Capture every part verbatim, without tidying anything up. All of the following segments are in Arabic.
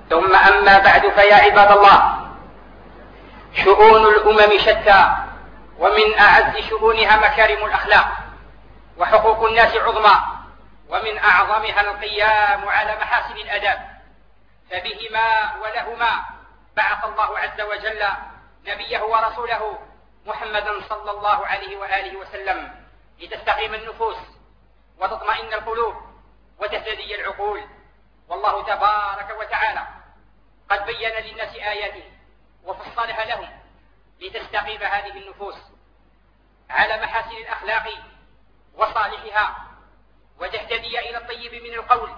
ثم أما بعد، فيا عباد الله، شؤون الأمم شتى، ومن أعز شؤونها مكارم الأخلاق وحقوق الناس عظمى، ومن أعظمها القيام على محاسن الأداب، فبهما ولهما بعث الله عز وجل نبيه ورسوله محمدا صلى الله عليه وآله وسلم لتستقيم النفوس وتطمئن القلوب وتهتدي العقول. والله تبارك وتعالى قد بين للناس آياته وفصلها لهم لتستقيم هذه النفوس على محاسن الأخلاق وصالحها، وتهتدي إلى الطيب من القول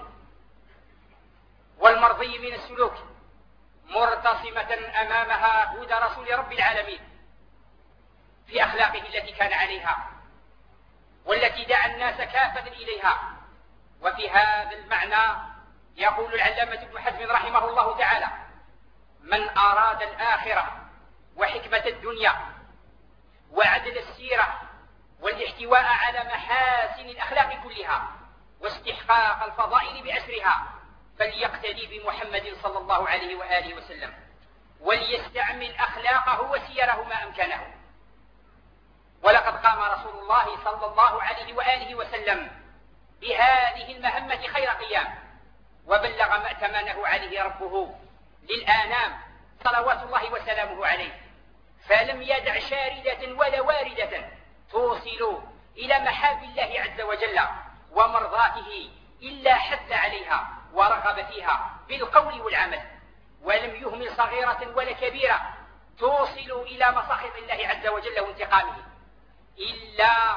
والمرضي من السلوك، مرتصمة أمامها هدى رسول رب العالمين في أخلاقه التي كان عليها والتي دعا الناس كافة إليها. وفي هذا المعنى يقول العلامة ابن حزم رحمه الله تعالى: من أراد الآخرة وحكمة الدنيا وعدل السيرة والاحتواء على محاسن الأخلاق كلها واستحقاق الفضائل بأسرها، فليقتدي بمحمد صلى الله عليه وآله وسلم، وليستعمل أخلاقه وسيره ما أمكنه. ولقد قام رسول الله صلى الله عليه وآله وسلم بهذه المهمة خير قيام، وبلغ ما ائتمنه عليه ربه للآنام صلوات الله وسلامه عليه، فلم يدع شاردة ولا واردة توصل إلى محاب الله عز وجل ومرضاته إلا حث عليها ورغب فيها بالقول والعمل، ولم يهمل صغيرة ولا كبيرة توصل إلى مساخط الله عز وجل وانتقامه إلا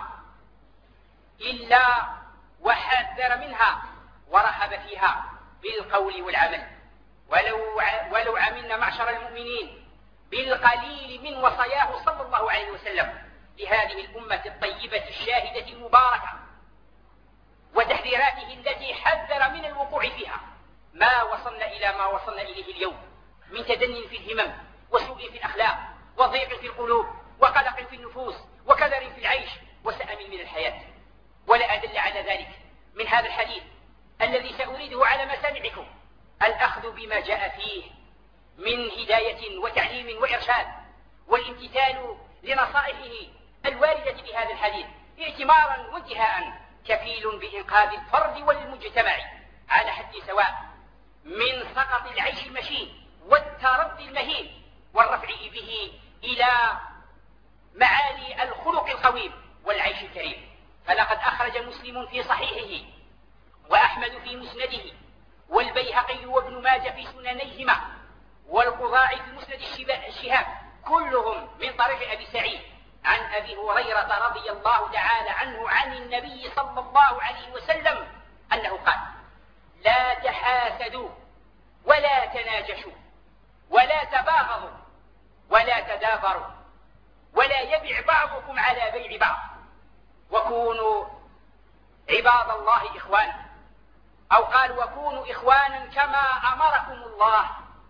إلا وحذر منها ورهب فيها بالقول والعمل. ولو ولو عملنا معشر المؤمنين بالقليل من وصاياه صلى الله عليه وسلم لهذه الأمة الطيبة الشاهدة المباركة وتحذيراته التي حذر من الوقوع فيها، ما وصلنا إلى ما وصلنا إليه اليوم من تدني في الهمم وسوء في الأخلاق وضيق في القلوب وقلق في النفوس وكدر في العيش وسأم من الحياة. ولا أدل على ذلك من هذا الحديث الذي سأريده على مسامعكم الأخذ بما جاء فيه من هداية وتعليم وإرشاد، والامتثال لنصائحه الواردة بهذا الحديث ائتمارا وانتهاء كفيل بإنقاذ الفرد والمجتمع على حد سواء من سقط العيش المشين والتردي المهين، والرفع به إلى معالي الخلق القويم والعيش الكريم. فلقد أخرج مسلم في صحيحه، وأحمد في مسنده، والبيهقي وابن ماجه في سننيهما، والقضاعي في مسند الشهاب، كلهم من طريق أبي سعيد عن أبي هريرة رضي الله تعالى عنه عن النبي صلى الله عليه وسلم أنه قال: لا تحاسدوا ولا تناجشوا ولا تباغضوا ولا تدابروا ولا يبع بعضكم على بيع بعض، وكونوا عباد الله إخوانا، أو قال: وكونوا إخوانا كما أمركم الله.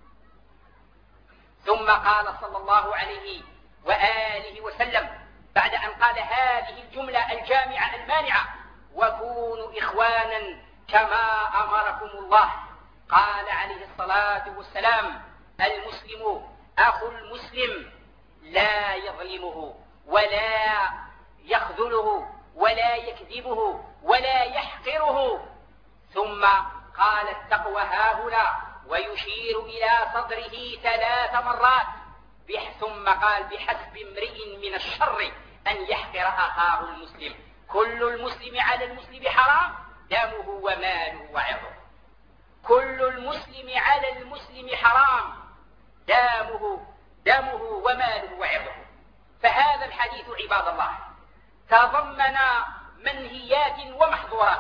ثم قال صلى الله عليه وآله وسلم بعد أن قال هذه الجملة الجامعة المانعة: وكونوا إخوانا كما أمركم الله، قال عليه الصلاة والسلام: المسلم أخو المسلم لا يظلمه ولا يخذله ولا يكذبه ولا يحقره. ثم قال: التقوى هاهنا، ويشير إلى صدره ثلاث مرات. ثم قال: بحسب امرئ من الشر أن يحقر أخاه المسلم، كل المسلم على المسلم حرام، دمه وماله وعرضه. كل المسلم على المسلم حرام، دمه دمه وماله وعرضه. فهذا الحديث عباد الله تضمن منهيات ومحظورات،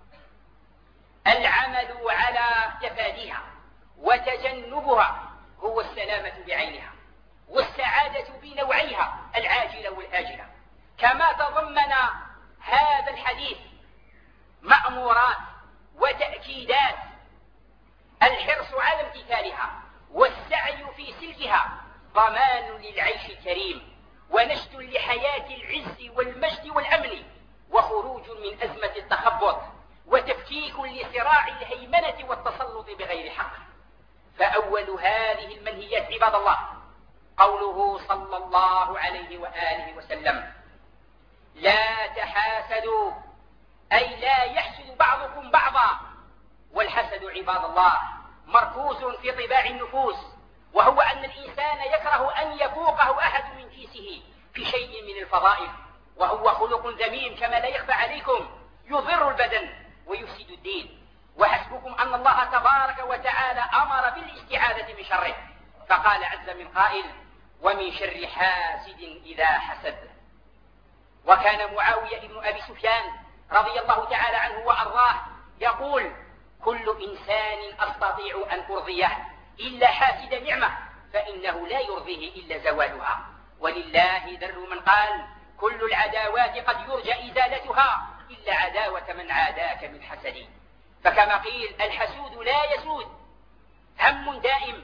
العمل على تفاديها وتجنبها هو السلامة بعينها والسعادة بنوعيها العاجلة والآجلة. كما تضمن هذا الحديث مأمورات وتأكيدات، الحرص على امتثالها والسعي في سلكها ضمان للعيش الكريم ونشد لحياة العز والمجد والأمن، وخروج من أزمة التخبط، وتفكيك لصراع الهيمنة والتسلط بغير حق. هذه المنهيات عباد الله قوله صلى الله عليه وآله وسلم: لا تحاسدوا، أي لا يحسد بعضكم بعضا. والحسد عباد الله مركوز في طباع النفوس، وهو أن الإنسان يكره أن يفوقه أحد من جنسه في شيء من الفضائل، وهو خلق ذميم كما لا يخفى عليكم، يضر البدن ويفسد الدين. وحسبكم أن الله تبارك وتعالى أمر بالاستعاذة من شره، فقال عز من قائل: ومن شر حاسد إذا حسد. وكان معاوية بن أبي سفيان رضي الله تعالى عنه وأرضاه يقول: كل إنسان أستطيع أن أرضيه إلا حاسد نعمة، فإنه لا يرضيه إلا زوالها. ولله در من قال: كل العداوات قد يرجى إزالتها إلا عداوة من عاداك من حسد. فكما قيل: الحسود لا يسود، هم دائم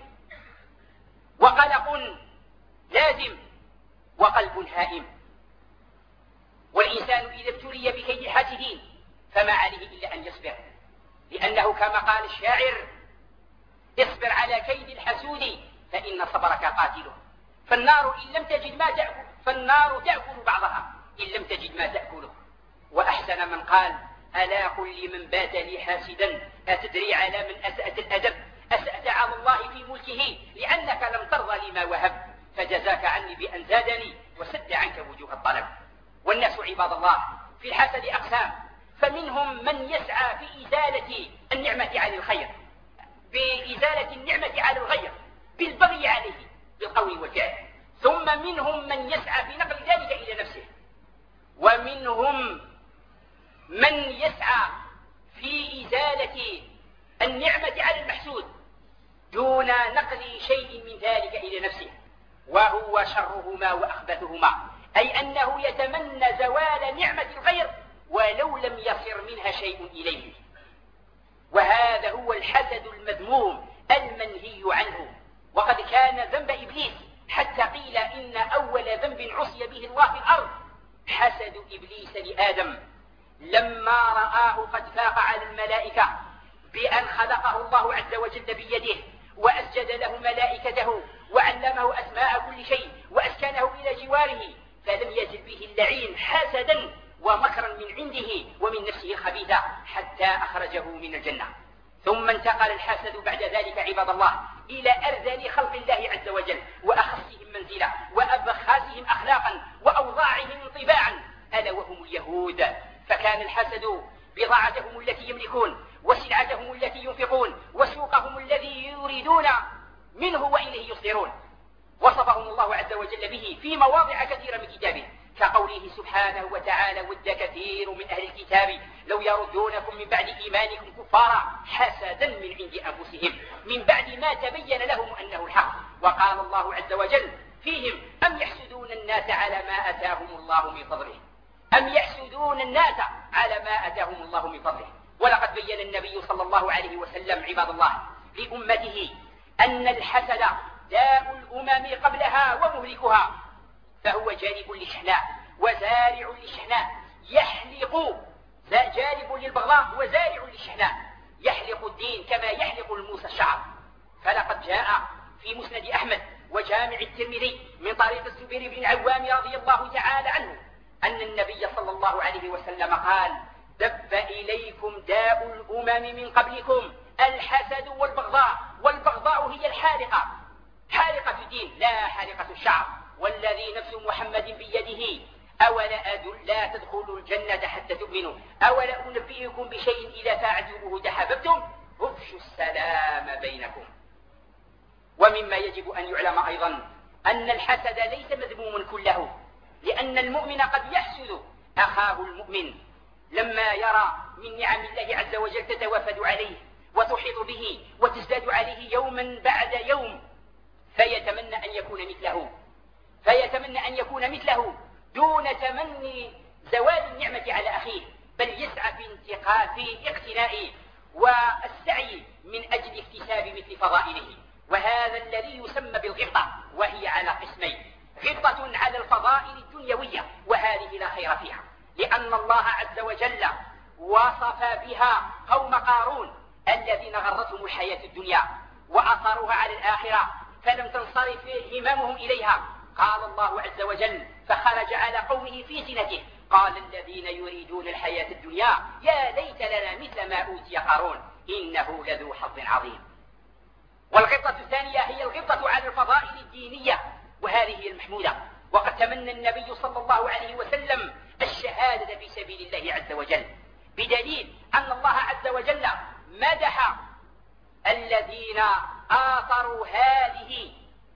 وقلق لازم وقلب هائم. والإنسان إذا ابتلي بكيد الحاسدين فما عليه إلا أن يصبر، لأنه كما قال الشاعر: اصبر على كيد الحسود فإن صبرك قاتله. فالنار إن لم تجد ما تأكل فالنار تأكل بعضها إن لم تجد ما تأكله. وأحسن من قال: ألا قل لمن بات لي حاسدا أتدري على من أسأت الأدب؟ أسأت على الله في ملكه لأنك لم ترضى لما وهب، فجزاك عني بأن زادني وسد عنك وجوه الطلب. والناس عباد الله في الحسد أقسام، فمنهم من يسعى في إزالة النعمة على الخير، بإزالة النعمة على الغير بالبغي عليه بالقول والفعل، ثم منهم من يسعى في نقل ذلك إلى نفسه، ومنهم من يسعى في إزالة النعمة على المحسود دون نقل شيء من ذلك إلى نفسه، وهو شرهما وأخبثهما، أي أنه يتمنى زوال نعمة الغير ولو لم يصر منها شيء إليه. وهذا هو الحسد المذموم المنهي عنه. وقد كان ذنب إبليس، حتى قيل إن أول ذنب عصي به الله في الأرض حسد إبليس لآدم، لما رآه قد فاق على الملائكة بأن خلقه الله عز وجل بيده وأسجد له ملائكته وعلمه أسماء كل شيء وأسكنه إلى جواره، فلم يزل به اللعين حسدا ومكرا من عنده ومن نفسه الخبيثة حتى أخرجه من الجنة. ثم انتقل الحسد بعد ذلك عباد الله إلى أرذل خلق الله عز وجل وأخصهم منزلة وأبخاسهم أخلاقا وأوضاعهم طباعا، ألا وهم اليهود. فكان الحسد بضاعتهم التي يملكون وسلعتهم التي ينفقون وسوقهم الذي يريدون منه وإليه يصدرون. وصفهم الله عز وجل به في مواضع كثيرة من كتابه، كقوله سبحانه وتعالى: ود كثير من أهل الكتاب لو يردونكم من بعد إيمانكم كفارا حسدا من عند أنفسهم من بعد ما تبين لهم أنه الحق. وقال الله عز وجل فيهم: أم يحسدون الناس على ما أتاهم الله من فضله أم يحسدون الناس على ما أتاهم الله من فضله. ولقد بين النبي صلى الله عليه وسلم عباد الله لأمته أن الحسد داء الأمم قبلها ومهلكها، فهو جالب للشحناء وزارع للشحناء، يحلق جالب للبغضاء وزارع للشحناء، يحلق الدين كما يحلق الموس الشعر. فلقد جاء في مسند أحمد وجامع الترمذي من طريق الزبير بن العوام رضي الله تعالى عنه أن النبي صلى الله عليه وسلم قال: دب إليكم داء الأمم من قبلكم الحسد والبغضاء، والبغضاء هي الحالقة، حالقة الدين لا حالقة الشعر. والذي نفس محمد بيده أولا أدل لا تدخلوا الجنة حتى تؤمنوا أولا أنبئكم بشيء إذا فعلتموه تحاببتم افشوا السلام بينكم. ومما يجب أن يعلم أيضا أن الحسد ليس مذموما كله، لأن المؤمن قد يحسد أخاه المؤمن لما يرى من نعم الله عز وجل تتوافد عليه وتحيط به وتزداد عليه يوما بعد يوم، فيتمنى أن يكون مثله فيتمنى أن يكون مثله دون تمني زوال النعمة على أخيه، بل يسعى في انتقاء في اقتناء والسعي من أجل اكتساب مثل فضائله. وهذا الذي يسمى بالغبطة، وهي على قسمين: غبطة على الفضائل الدنيوية وهذه لا خير فيها، لأن الله عز وجل وصف بها قوم قارون الذين غرتهم الحياة الدنيا وأثروها على الآخرة فلم تنصرف هممهم إليها. قال الله عز وجل: فخرج على قومه في زينته قال الذين يريدون الحياة الدنيا يا ليت لنا مثل ما أوتي قارون إنه لذو حظ عظيم. والغبطة الثانية هي الغبطة على الفضائل الدينية، وهذه هي المحمودة. وقد تمنى النبي صلى الله عليه وسلم الشهادة في سبيل الله عز وجل، بدليل أن الله عز وجل مدح الذين آثروا هذه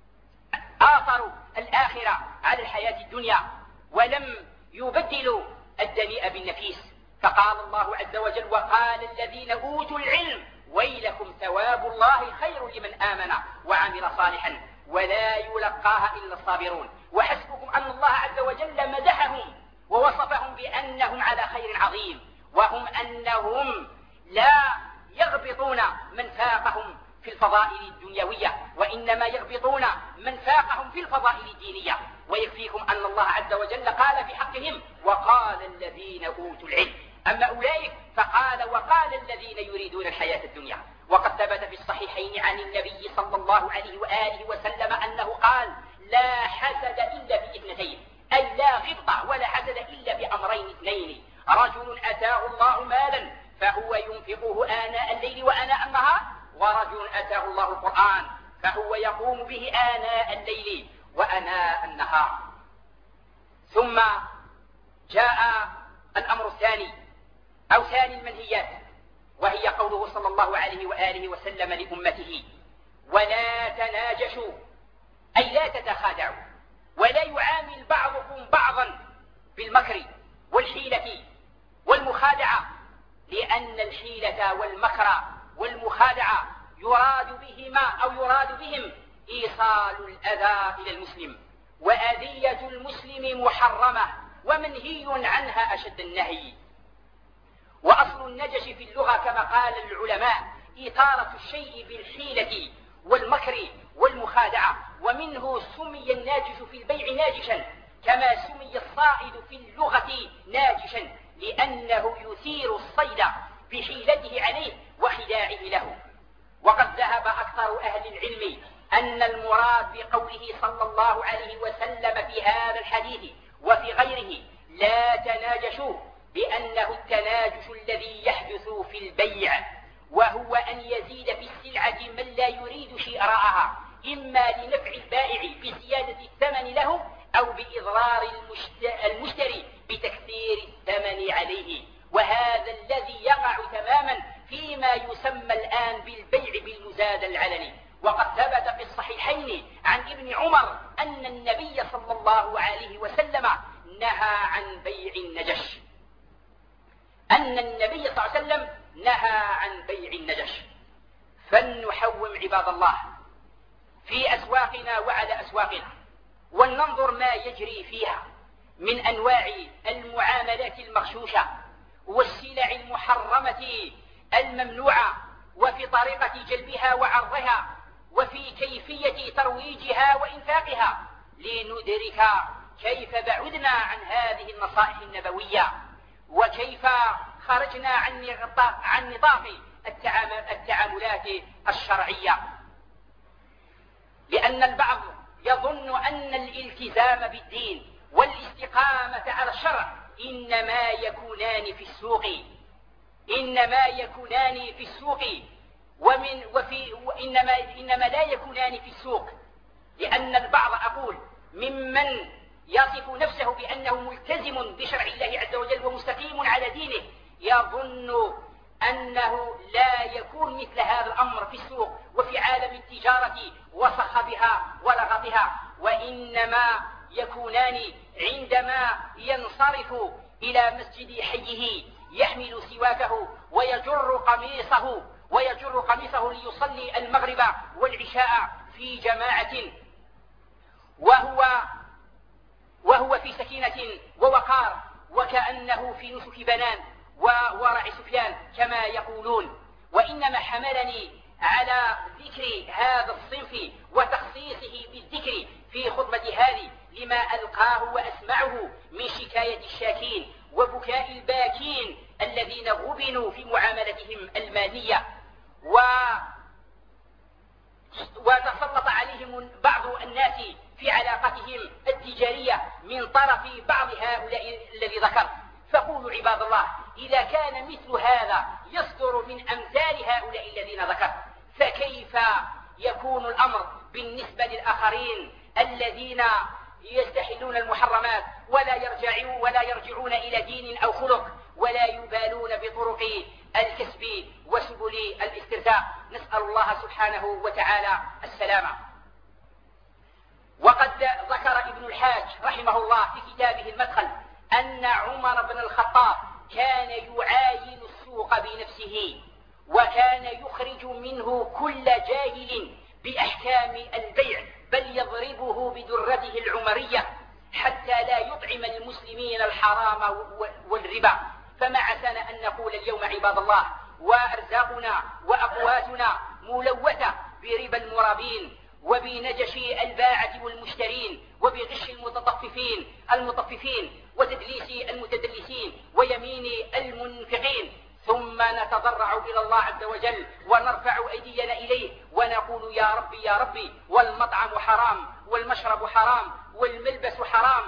آثروا الآخرة على الحياة الدنيا ولم يبدلوا الدنيء بالنفيس. فقال الله عز وجل: وقال الذين أوتوا العلم ويلكم ثواب الله خير لمن آمن وعمل صالحا ولا يلقاها إلا الصابرون. وحسبكم أن الله عز وجل مدحهم ووصفهم بأنهم على خير عظيم، وهم أنهم لا يغبطون من فاقهم في الفضائل الدنيوية، وإنما يغبطون من فاقهم في الفضائل الدينية. ويكفيكم أن الله عز وجل قال في حقهم: وقال الذين أوتوا العلم. أما أولئك فقال: وقال الذين يريدون الحياة الدنيا. وقد ثبت في الصحيحين عن النبي صلى الله عليه وآله وسلم أنه قال: لا حسد إلا باثنتين، أي لا غبطة ولا حسد إلا بأمرين اثنين: رجل أتاه الله مالا فهو ينفقه آناء الليل وآناء النهار، ورجل أتاه الله القرآن فهو يقوم به آناء الليل وآناء النهار. ثم جاء الأمر الثاني أو ثاني المنهيات، وهي قوله صلى الله عليه وآله وسلم لأمته: ولا تناجشوا، أي لا تتخادعوا، ولا يعامل بعضكم بعضا بالمكر والحيلة والمخادعة، لأن الحيلة والمكر والمخادعة يراد بهما أو يراد بهم إيصال الأذى إلى المسلم، وأذية المسلم محرمة ومنهي عنها أشد النهي. وأصل النجش في اللغة كما قال العلماء إطالة الشيء بالحيلة والمكر والمخادعة، ومنه سمي الناجش في البيع ناجشا، كما سمي الصائد في اللغة ناجشا، لأنه يثير الصيد بحيلته عليه وخداعه له. وقد ذهب أكثر أهل العلم أن المراد بقوله صلى الله عليه وسلم في هذا الحديث وفي غيره: لا تناجشوا، بأنه التناجش الذي يحدث في البيع، وهو أن يزيد في السلعة من لا يريد شراءها، إما لنفع البائع بزيادة الثمن له أو بإضرار المشتري بتكثير الثمن عليه. وهذا الذي يقع تماما فيما يسمى الآن بالبيع بالمزاد العلني. وقد ثبت في الصحيحين عن ابن عمر أن النبي صلى الله عليه وسلم نهى عن بيع النجش أن النبي صلى الله عليه وسلم نهى عن بيع النجش. فلنحوم عباد الله في أسواقنا وعلى أسواقنا، ولننظر ما يجري فيها من أنواع المعاملات المغشوشة والسلع المحرمة الممنوعة، وفي طريقة جلبها وعرضها، وفي كيفية ترويجها وإنفاقها، لندرك كيف بعدنا عن هذه النصائح النبوية، وكيف خرجنا عن نطاق, عن نطاق التعاملات الشرعية. لأن البعض يظن أن الالتزام بالدين والاستقامة على الشرع إنما يكونان في السوق إنما يكونان في السوق ومن وفي وإنما إنما لا يكونان في السوق لأن البعض أقول ممن يصف نفسه بأنه ملتزم بشرع الله عز وجل ومستقيم على دينه يظن أنه لا يكون مثل هذا الأمر في السوق وفي عالم التجارة وصخبها ولغطها، وإنما يكونان عندما ينصرف إلى مسجد حيه يحمل سواكه ويجر قميصه ويجر قميصه ليصلي المغرب والعشاء في جماعة، وهو وهو في سكينة ووقار وكأنه في نسك بنان وورع سفيان كما يقولون. وإنما حملني على ذكر هذا الصنف وتخصيصه بالذكر في خطبة هذه لما ألقاه وأسمعه من شكاية الشاكين وبكاء الباكين الذين غبنوا في معاملتهم المالية. التفاهات في علاقتهم التجارية من طرف بعض هؤلاء الذي ذكر. فقولوا عباد الله، إذا كان مثل هذا يصدر من أمثال هؤلاء الذين ذكر، فكيف يكون الأمر بالنسبة للآخرين الذين يستحلون المحرمات ولا يرجعون ولا يرجعون إلى دين أو خلق، ولا يبالون بطرق الكسب وسبل الاسترزاق؟ نسأل الله سبحانه وتعالى السلامة. وقد ذكر ابن الحاج رحمه الله في كتابه المدخل أن عمر بن الخطاب كان يعاين السوق بنفسه، وكان يخرج منه كل جاهل بأحكام البيع، بل يضربه بدرته العمرية حتى لا يطعم المسلمين الحرام والربا. فما عسانا أن نقول اليوم عباد الله وأرزاقنا وأقواتنا ملوثة بربا المرابين، وبنجش الباعة والمشترين، وبغش المتطففين المطففين وتدليس المتدلسين ويمين المنفقين، ثم نتضرع إلى الله عز وجل ونرفع أيدينا إليه ونقول يا ربي يا ربي، والمطعم حرام والمشرب حرام والملبس حرام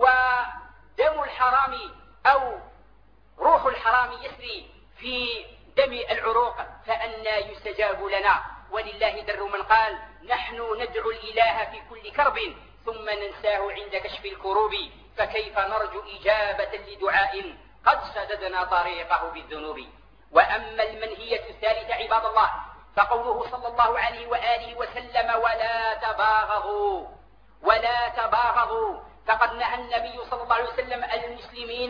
ودم الحرام أو روح الحرام يسري في دم العروق، فأنى يستجاب لنا؟ ولله در من قال نحن ندعو الإله في كل كرب ثم ننساه عند كشف الكروب، فكيف نرجو إجابة لدعاء قد سددنا طريقه بالذنوب؟ وأما المنهية الثالثة عباد الله فقوله صلى الله عليه وآله وسلم ولا تباغضوا ولا تباغضوا، فقد نهى النبي صلى الله عليه وسلم المسلمين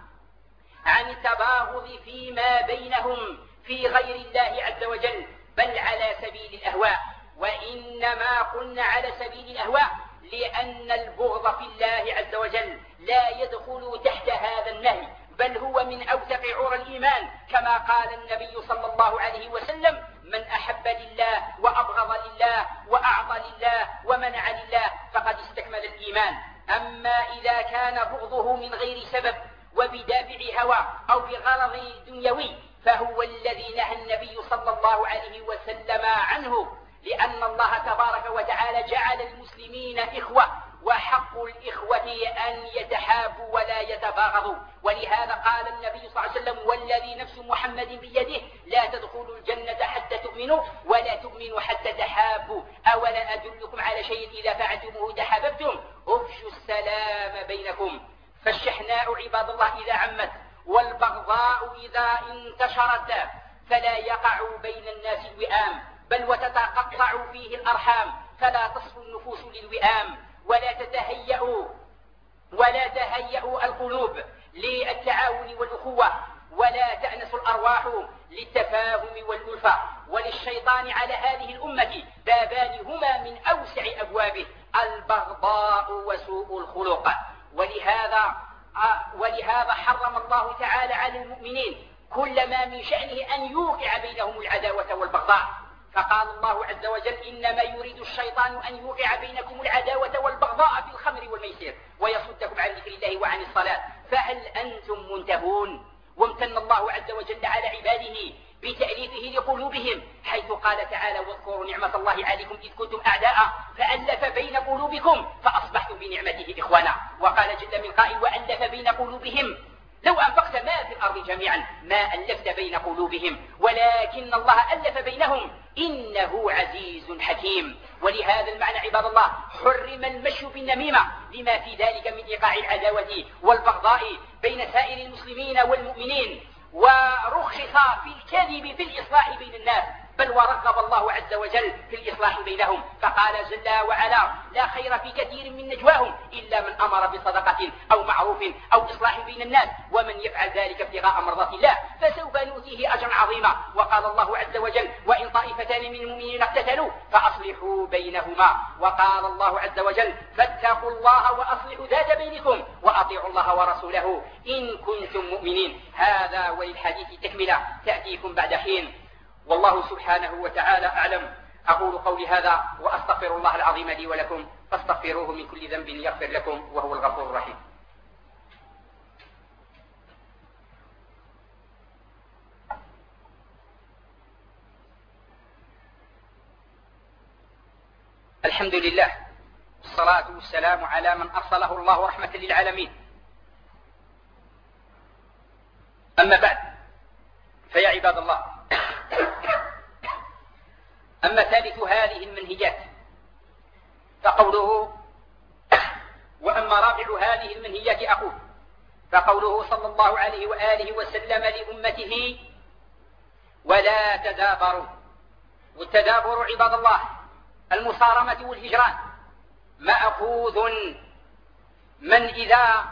عن التباغض فيما بينهم في غير الله عز وجل، بل على سبيل الأهواء. وإنما قلنا على سبيل الأهواء لأن البغض في الله عز وجل لا يدخل تحت هذا النهي، بل هو من أوثق عرى الإيمان، كما قال النبي صلى الله عليه وسلم من أحب لله وأبغض لله وأعطى لله ومنع لله فقد استكمل الإيمان. أما إذا كان بغضه من غير سبب وبدافع هوى أو بغرض دنيوي فهو الذي نهى النبي صلى الله عليه وسلم عنه، لأن الله تبارك وتعالى جعل المسلمين إخوة، وحق الإخوة أن يتحابوا ولا يتباغضوا. ولهذا قال النبي صلى الله عليه وسلم والذي نفس محمد بيده لا تدخلوا الجنة حتى تؤمنوا ولا تؤمنوا حتى تحابوا، أولا أدلكم على شيء إذا فعلتموه تحاببتم أفشوا السلام بينكم. فالشحناء عباد الله إذا عمت والبغضاء إذا انتشرت فلا يقع بين الناس الوئام، بل وتتقطع فيه الأرحام، فلا تصفو النفوس للوئام ولا تتهيأ ولا تهيأ القلوب للتعاون والأخوة، ولا تأنس الأرواح للتفاهم والألفة. وللشيطان على هذه الأمة بابان هما من أوسع أبوابه، البغضاء وسوء الخلق. ولهذا ولهذا حرم الله تعالى على المؤمنين كل ما من شأنه أن يوقع بينهم العداوة والبغضاء، فقال الله عز وجل إنما يريد الشيطان أن يوقع بينكم العداوة والبغضاء في الخمر والميسر ويصدكم عن ذكر الله وعن الصلاة، فهل أنتم منتهون؟ وامتن الله عز وجل على عباده بتأليفه لقلوبهم، حيث قال تعالى واذكروا نعمة الله عليكم إذ كنتم أعداء فألف بين قلوبكم فأصبحتم بنعمته إخوانا. وقال جل من قائل وألف بين قلوبهم لو أنفقت ما في الأرض جميعا ما ألفت بين قلوبهم ولكن الله ألف بينهم إنه عزيز حكيم. ولهذا المعنى عباد الله حرم المشي بالنميمة لما في ذلك من إيقاع العداوة والبغضاء بين سائر المسلمين والمؤمنين، ورخص في الكذب في الإصلاح بين الناس، بل ورغب الله عز وجل في الإصلاح بينهم، فقال جل وعلا لا خير في كثير من نجواهم إلا من أمر بصدقة أو معروف أو إصلاح بين الناس ومن يفعل ذلك ابتغاء مرضات الله فسوف نؤتيه أجرا عظيما. وقال الله عز وجل وإن طائفتان من المؤمنين اقتتلوا فأصلحوا بينهما. وقال الله عز وجل فاتقوا الله وأصلحوا ذات بينكم وأطيعوا الله ورسوله إن كنتم مؤمنين. هذا وللحديث تكملة تأتيكم بعد حين، والله سبحانه وتعالى أعلم. أقول قولي هذا وأستغفر الله العظيم لي ولكم فاستغفروه من كل ذنب يغفر لكم وهو الغفور الرحيم. الحمد لله والصلاة والسلام على من أرسله الله رحمة للعالمين. أما بعد، فيا عباد الله، أما ثالث هذه المنهجات فقوله وأما رابع هذه المنهجات أقول فقوله صلى الله عليه وآله وسلم لأمته: ولا تدابروا. والتدابر عباد الله المصارمة والهجران، مأخوذ من إذا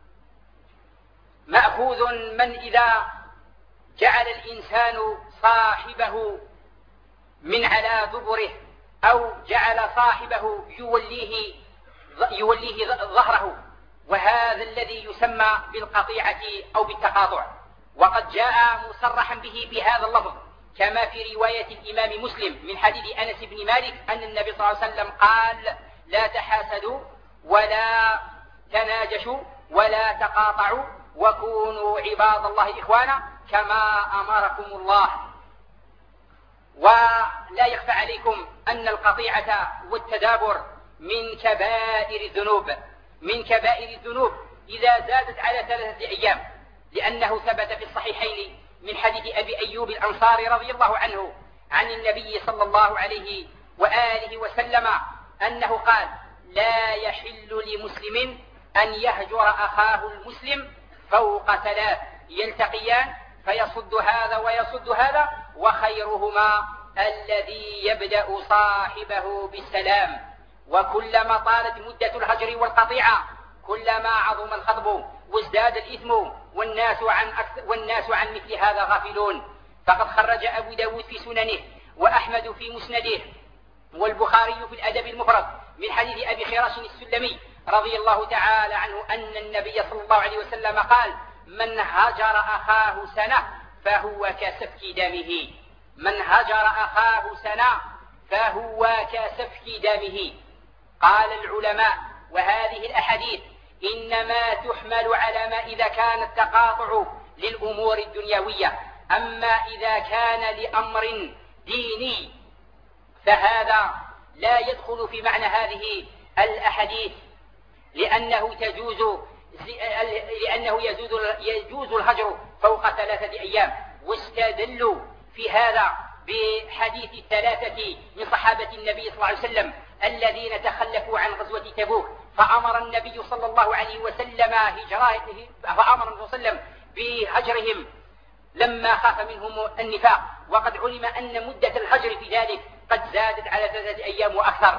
مأخوذ من إذا جعل الإنسان صاحبه من على دبره أو جعل صاحبه يوليه يوليه ظهره، وهذا الذي يسمى بالقطيعة أو بالتقاطع. وقد جاء مصرحا به بهذا اللفظ كما في رواية الإمام مسلم من حديث أنس بن مالك أن النبي صلى الله عليه وسلم قال: لا تحاسدوا ولا تناجشوا ولا تقاطعوا وكونوا عباد الله إخوانا كما أمركم الله. ولا يخفى عليكم أن القطيعة والتدابر من كبائر الذنوب من كبائر الذنوب إذا زادت على ثلاثة أيام، لأنه ثبت في الصحيحين من حديث أبي أيوب الأنصاري رضي الله عنه عن النبي صلى الله عليه وآله وسلم أنه قال: لا يحل لمسلم أن يهجر أخاه المسلم فوق ثلاث يلتقيان فيصد هذا ويصد هذا، وخيرهما الذي يبدأ صاحبه بالسلام. وكلما طالت مدة الهجر والقطيعة كلما عظم الخطب وازداد الإثم، والناس عن, والناس عن مثل هذا غافلون. فقد خرج أبو داود في سننه وأحمد في مسنده والبخاري في الأدب المفرد من حديث أبي خراش السلمي رضي الله تعالى عنه أن النبي صلى الله عليه وسلم قال: من هجر أخاه سنة فهو كسفك دمه من هجر أخاه سنة فهو كسفك دمه. قال العلماء: وهذه الأحاديث إنما تحمل على ما إذا كان التقاطع للأمور الدنيوية، أما إذا كان لأمر ديني فهذا لا يدخل في معنى هذه الأحاديث، لأنه تجوز لأنه يجوز يجوز الهجر فوق ثلاثة أيام. واستدلوا في هذا بحديث الثلاثة من صحابة النبي صلى الله عليه وسلم الذين تخلفوا عن غزوة تبوك، فأمر النبي صلى الله عليه وسلم هجرته فأمر النبي صلى الله عليه وسلم بهجرهم لما خاف منهم النفاق، وقد علم أن مدة الهجر في ذلك قد زادت على ثلاثة أيام وأكثر.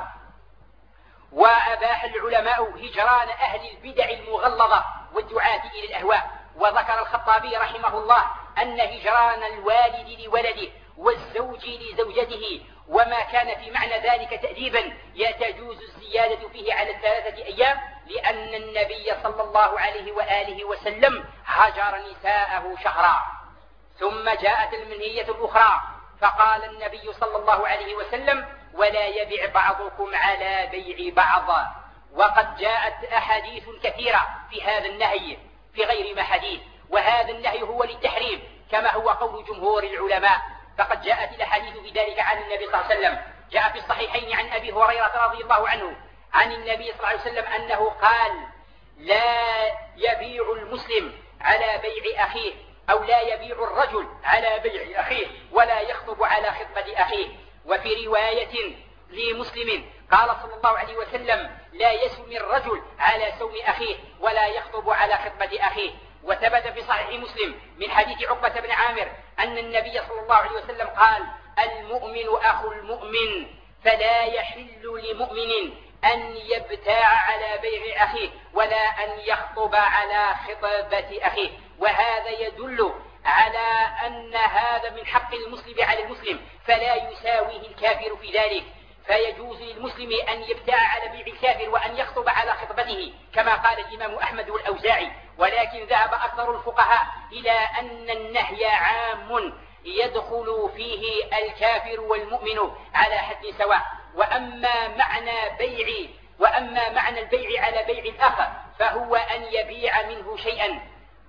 وأباح العلماء هجران أهل البدع المغلظة والدعاة إلى الأهواء. وذكر الخطابي رحمه الله أن هجران الوالد لولده والزوج لزوجته وما كان في معنى ذلك تأديبا يتجوز الزيادة فيه على الثلاثة أيام، لأن النبي صلى الله عليه وآله وسلم هجر نساءه شهرا. ثم جاءت المنهية الأخرى فقال النبي صلى الله عليه وسلم: ولا يبيع بعضكم على بيع بعض. وقد جاءت أحاديث كثيرة في هذا النهي في غير ما حديث، وهذا النهي هو للتحريم كما هو قول جمهور العلماء. فقد جاءت الأحاديث في ذلك عن النبي صلى الله عليه وسلم. جاء في الصحيحين عن أبي هريرة رضي الله عنه عن النبي صلى الله عليه وسلم أنه قال: لا يبيع المسلم على بيع أخيه، أو لا يبيع الرجل على بيع أخيه ولا يخطب على خطبة أخيه. وفي رواية لمسلم قال صلى الله عليه وسلم: لا يسم الرجل على سوم أخيه ولا يخطب على خطبة أخيه. وثبت في صحيح مسلم من حديث عقبة بن عامر أن النبي صلى الله عليه وسلم قال: المؤمن أخو المؤمن، فلا يحل لمؤمن أن يبتاع على بيع أخيه ولا أن يخطب على خطبة أخيه. وهذا يدل على أن هذا من حق المسلم على المسلم، فلا يساويه الكافر في ذلك، فيجوز للمسلم أن يبتاع على بيع الكافر وأن يخطب على خطبته كما قال الإمام أحمد والأوزاعي. ولكن ذهب أكثر الفقهاء إلى أن النهي عام يدخل فيه الكافر والمؤمن على حد سواء. وأما معنى بيع وأما معنى البيع على بيع الآخر فهو أن يبيع منه شيئا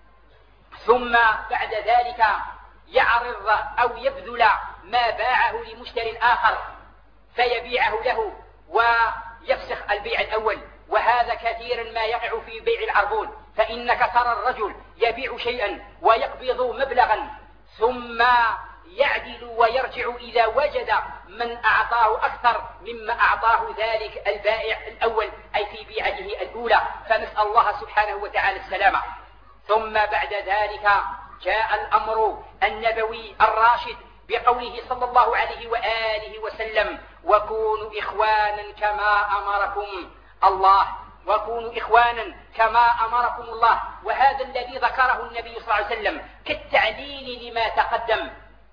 ثم بعد ذلك يعرض أو يبذل ما باعه لمشتري آخر فيبيعه له ويفسخ البيع الأول، وهذا كثيرا ما يقع في بيع العربون، فإنك ترى الرجل يبيع شيئا ويقبض مبلغا ثم يعدل ويرجع إذا وجد من أعطاه أكثر مما أعطاه ذلك البائع الأول، أي في بيعته الأولى، فنسأل الله سبحانه وتعالى السلامة. ثم بعد ذلك جاء الأمر النبوي الراشد بقوله صلى الله عليه وآله وسلم: وكونوا إخوانا كما أمركم الله، وكونوا إخوانا كما أمركم الله. وهذا الذي ذكره النبي صلى الله عليه وسلم كالتعليل لما تقدم،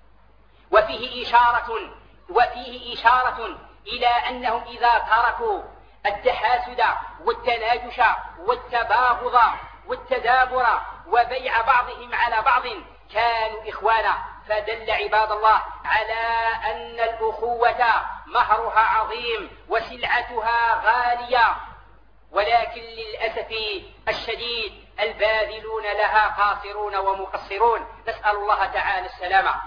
وفيه إشارة وفيه إشارة إلى أنهم إذا تركوا التحاسد والتناجش والتباغض والتدابر وبيع بعضهم على بعض كانوا إخوانا. فدل عباد الله على أن الأخوة مهرها عظيم وسلعتها غالية، ولكن للأسف الشديد الباذلون لها قاصرون ومقصرون، نسأل الله تعالى السلامة.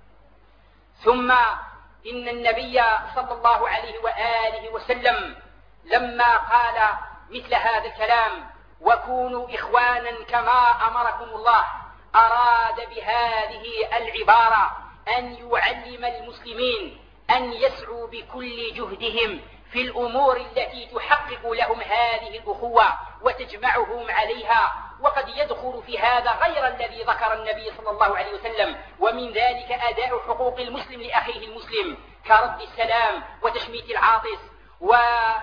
ثم إن النبي صلى الله عليه وآله وسلم لما قال مثل هذا الكلام: وكونوا إخوانا كما أمركم الله، أراد بهذه العبارة أن يعلم المسلمين أن يسعوا بكل جهدهم في الأمور التي تحقق لهم هذه الأخوة وتجمعهم عليها. وقد يدخل في هذا غير الذي ذكر النبي صلى الله عليه وسلم، ومن ذلك أداء حقوق المسلم لأخيه المسلم كرد السلام وتشميت العاطس و...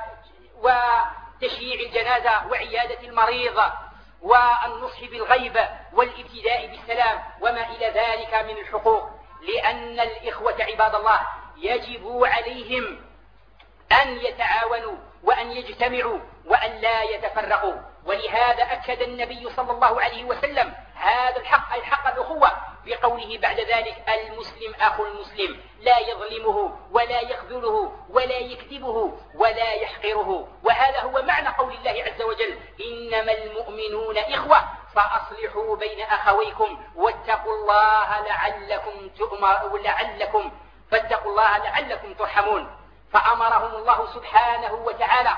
وتشييع الجنازة وعيادة المريض والنصح بالغيب والابتداء بالسلام وما إلى ذلك من الحقوق، لأن الإخوة عباد الله يجب عليهم أن يتعاونوا وأن يجتمعوا وأن لا يتفرقوا. ولهذا أكد النبي صلى الله عليه وسلم هذا الحق، أي حق الأخوة، بقوله بعد ذلك: المسلم أخو المسلم، لا يظلمه ولا يخذله ولا يكذبه ولا يحقره. وهذا هو معنى قول الله عز وجل: إنما المؤمنون إخوة فأصلحوا بين أخويكم واتقوا الله لعلكم تؤمر لعلكم فاتقوا الله لعلكم ترحمون. فأمرهم الله سبحانه وتعالى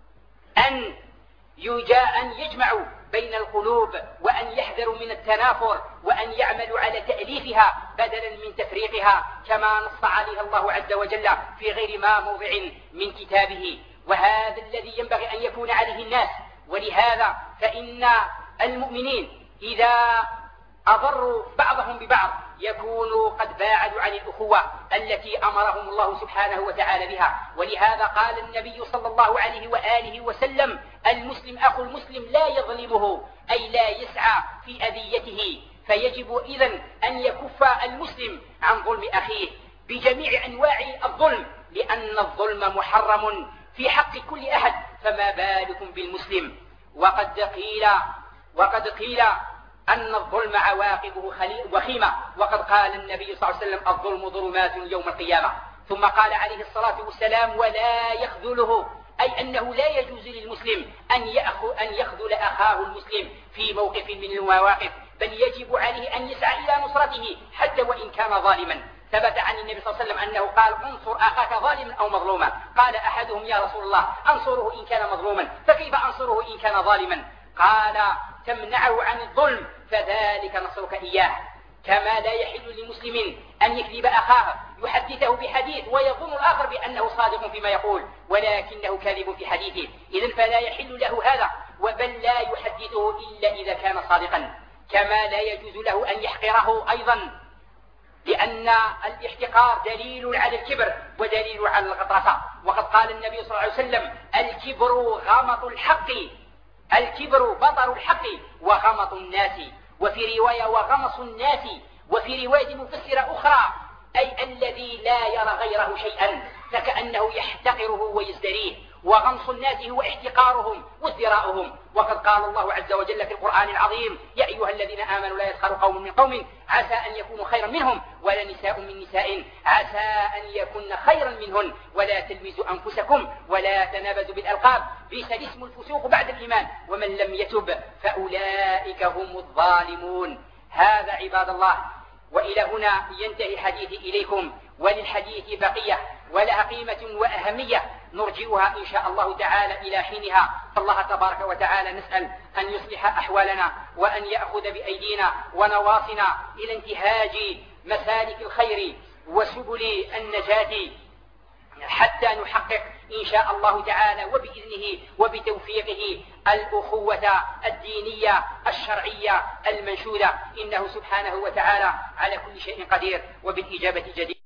أن يجاء أن يجمعوا بين القلوب وأن يحذروا من التنافر وأن يعملوا على تأليفها بدلا من تفريقها، كما نص عليها الله عز وجل في غير ما موضع من كتابه. وهذا الذي ينبغي أن يكون عليه الناس. ولهذا فإن المؤمنين إذا أضروا بعضهم ببعض يكونوا قد باعدوا عن الأخوة التي أمرهم الله سبحانه وتعالى بها. ولهذا قال النبي صلى الله عليه وآله وسلم: المسلم أخو المسلم لا يظلمه، أي لا يسعى في أذيته. فيجب إذن أن يكف المسلم عن ظلم أخيه بجميع أنواع الظلم، لأن الظلم محرم في حق كل أحد، فما بالكم بالمسلم. وقد قيل وقد قيل أن الظلم عواقبه وخيمة، وقد قال النبي صلى الله عليه وسلم: الظلم ظلمات يوم القيامة. ثم قال عليه الصلاة والسلام: ولا يخذله، أي أنه لا يجوز للمسلم أن يأخذ أن يخذل أخاه المسلم في موقف من المواقف، بل يجب عليه أن يسعى إلى نصرته حتى وإن كان ظالما. ثبت عن النبي صلى الله عليه وسلم أنه قال: انصر أخاك ظالما أو مظلوما. قال أحدهم: يا رسول الله أنصره إن كان مظلوما، فكيف أنصره إن كان ظالما؟ قال: تمنعه عن الظلم فذلك نصرك إياه. كما لا يحل لمسلم أن يكذب أخاه يحدثه بحديث ويظن الآخر بأنه صادق فيما يقول ولكنه كاذب في حديثه، إذن فلا يحل له هذا، وبل لا يحدثه إلا إذا كان صادقا. كما لا يجوز له أن يحقره أيضا، لأن الاحتقار دليل على الكبر ودليل على الغطرسة. وقد قال النبي صلى الله عليه وسلم: الكبر غمط الحق الكبر بطر الحق وغمط الناس، وفي رواية وغمص الناس، وفي رواية مفسرة أخرى أي الذي لا يرى غيره شيئا فكأنه يحتقره ويزدريه. وغمص الناس هو احتقارهم وازدراؤهم. وقد قال الله عز وجل في القرآن العظيم: يا أيها الذين آمنوا لا يسخر قوم من قوم عسى أن يكونوا خيرا منهم ولا نساء من نساء عسى أن يكن خيرا منهن ولا تلمزوا أنفسكم ولا تنابزوا بالألقاب بئس الاسم الفسوق بعد الإيمان ومن لم يتب فأولئك هم الظالمون. هذا عباد الله. وإلى هنا ينتهي حديثي إليكم، وللحديث بقية ولها قيمة وأهمية، نرجئها إن شاء الله تعالى إلى حينها. فالله تبارك وتعالى نسأل أن يصلح أحوالنا وأن يأخذ بأيدينا ونواصنا إلى انتهاج مسالك الخير وسبل النجاة حتى نحقق إن شاء الله تعالى وبإذنه وبتوفيقه الأخوة الدينية الشرعية المنشودة، إنه سبحانه وتعالى على كل شيء قدير وبالإجابة جدير.